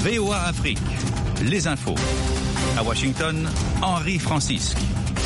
VOA Afrique, les infos. À Washington, Henri Francisque.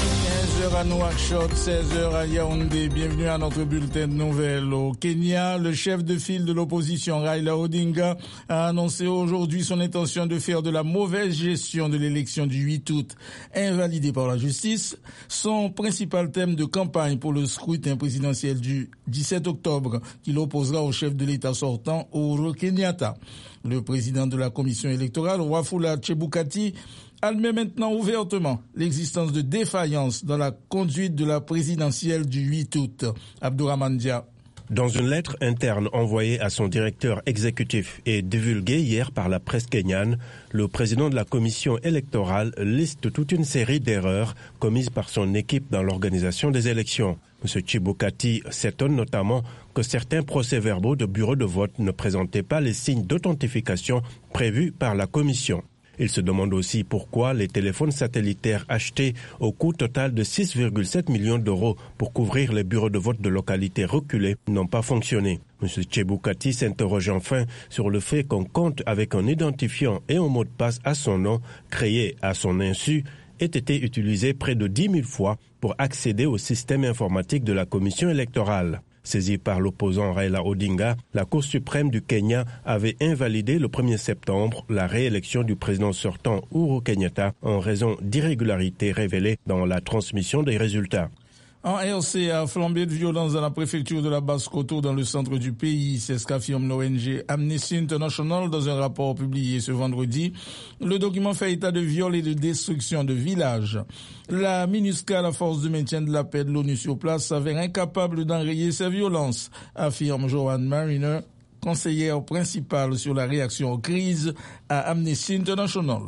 15h à Nouakchott, 16h à Yaoundé. Bienvenue à notre bulletin de nouvelles. Au Kenya, le chef de file de l'opposition, Raila Odinga, a annoncé aujourd'hui son intention de faire de la mauvaise gestion de l'élection du 8 août, invalidée par la justice, son principal thème de campagne pour le scrutin présidentiel du 17 octobre, qu'il opposera au chef de l'État sortant, Uhuru Kenyatta. Le président de la commission électorale, Wafula Chebukati, admet maintenant ouvertement l'existence de défaillances dans la conduite de la présidentielle du 8 août. Abdourahmane Dia. Dans une lettre interne envoyée à son directeur exécutif et divulguée hier par la presse kenyane, le président de la commission électorale liste toute une série d'erreurs commises par son équipe dans l'organisation des élections. M. Chebukati s'étonne notamment que certains procès-verbaux de bureaux de vote ne présentaient pas les signes d'authentification prévus par la commission. Il se demande aussi pourquoi les téléphones satellitaires achetés au coût total de 6,7 millions d'euros pour couvrir les bureaux de vote de localités reculées n'ont pas fonctionné. M. Chebukati s'interroge enfin sur le fait qu'un compte avec un identifiant et un mot de passe à son nom, créé à son insu, ait été utilisé près de 10 000 fois pour accéder au système informatique de la commission électorale. Saisie par l'opposant Raila Odinga, la Cour suprême du Kenya avait invalidé le 1er septembre la réélection du président sortant Uhuru Kenyatta en raison d'irrégularités révélées dans la transmission des résultats. En RCA, flambée de violence dans la préfecture de la Basse-Koto dans le centre du pays, c'est ce qu'affirme l'ONG Amnesty International dans un rapport publié ce vendredi. Le document fait état de viols et de destruction de villages. La MINUSCA, la force de maintien de la paix de l'ONU sur place, s'avère incapable d'enrayer ces violences, affirme Joanne Mariner, conseillère principale sur la réaction aux crises à Amnesty International.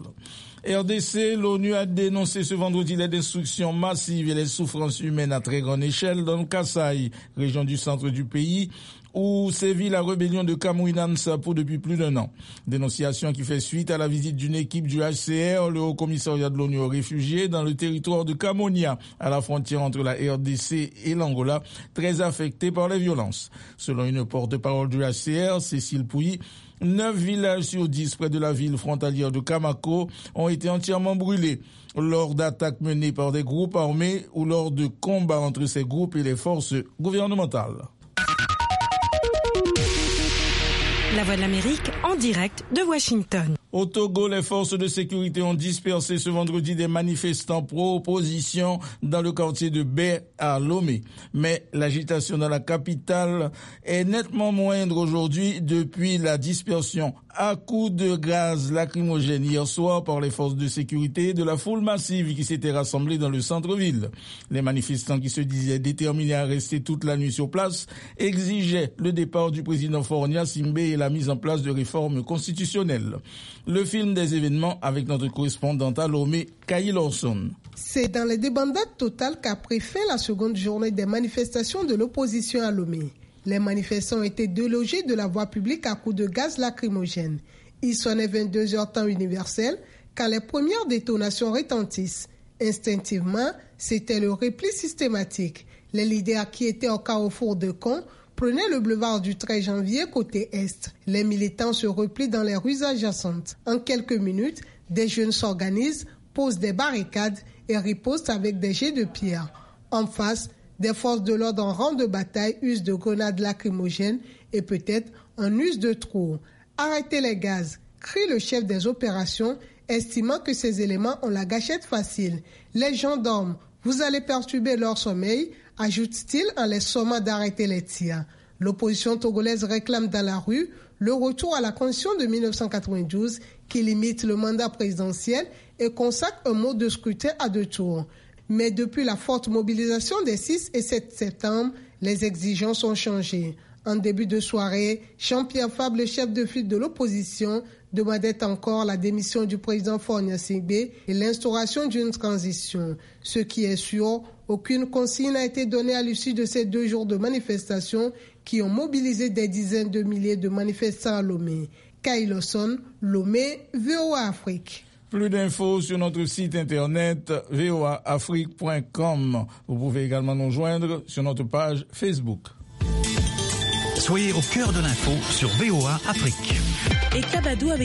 RDC, l'ONU a dénoncé ce vendredi les destructions massives et les souffrances humaines à très grande échelle dans le Kasaï, région du centre du pays, où sévit la rébellion de Kamouinan Sapo depuis plus d'1 an. Dénonciation qui fait suite à la visite d'une équipe du HCR, le Haut-Commissariat de l'ONU aux réfugiés, dans le territoire de Kamonia, à la frontière entre la RDC et l'Angola, très affecté par les violences. Selon une porte-parole du HCR, Cécile Pouilly, 9 villages sur 10 près de la ville frontalière de Kamako ont été entièrement brûlés lors d'attaques menées par des groupes armés ou lors de combats entre ces groupes et les forces gouvernementales. La Voix de l'Amérique en direct de Washington. Au Togo, les forces de sécurité ont dispersé ce vendredi des manifestants pro-opposition dans le quartier de Baie à Lomé. Mais l'agitation dans la capitale est nettement moindre aujourd'hui depuis la dispersion à coups de gaz lacrymogène hier soir par les forces de sécurité de la foule massive qui s'était rassemblée dans le centre-ville. Les manifestants qui se disaient déterminés à rester toute la nuit sur place exigeaient le départ du président Fornia Simbe et la mise en place de réformes constitutionnelles. Le film des événements avec notre correspondante à Lomé, Kay Lawson. C'est dans les débandades totales qu'a pris fin la seconde journée des manifestations de l'opposition à Lomé. Les manifestants ont été délogés de la voie publique à coups de gaz lacrymogène. Il sonnait 22h temps universel quand les premières détonations retentissent. Instinctivement, c'était le repli systématique. Les leaders qui étaient au carrefour de Caen prenaient le boulevard du 13 janvier côté est. Les militants se replient dans les rues adjacentes. En quelques minutes, des jeunes s'organisent, posent des barricades et ripostent avec des jets de pierre. En face, des forces de l'ordre en rang de bataille usent de grenades lacrymogènes et peut-être en usent de trop. Arrêtez les gaz, crie le chef des opérations, estimant que ces éléments ont la gâchette facile. Les gens dorment, vous allez perturber leur sommeil, ajoute-t-il en les sommant d'arrêter les tirs. L'opposition togolaise réclame dans la rue le retour à la Constitution de 1992 qui limite le mandat présidentiel et consacre un mode de scrutin à 2 tours. Mais depuis la forte mobilisation des 6 et 7 septembre, les exigences ont changé. En début de soirée, Jean-Pierre Fabre, le chef de file de l'opposition, demandait encore la démission du président Fornia Simbe et l'instauration d'une transition. Ce qui est sûr, aucune consigne n'a été donnée à l'issue de ces 2 jours de manifestations qui ont mobilisé des dizaines de milliers de manifestants à Lomé. Kay Lawson, Lomé, VOA Afrique. Plus d'infos sur notre site internet voaafrique.com. Vous pouvez également nous joindre sur notre page Facebook. Soyez au cœur de l'info sur VOA Afrique. Et Kabadou avec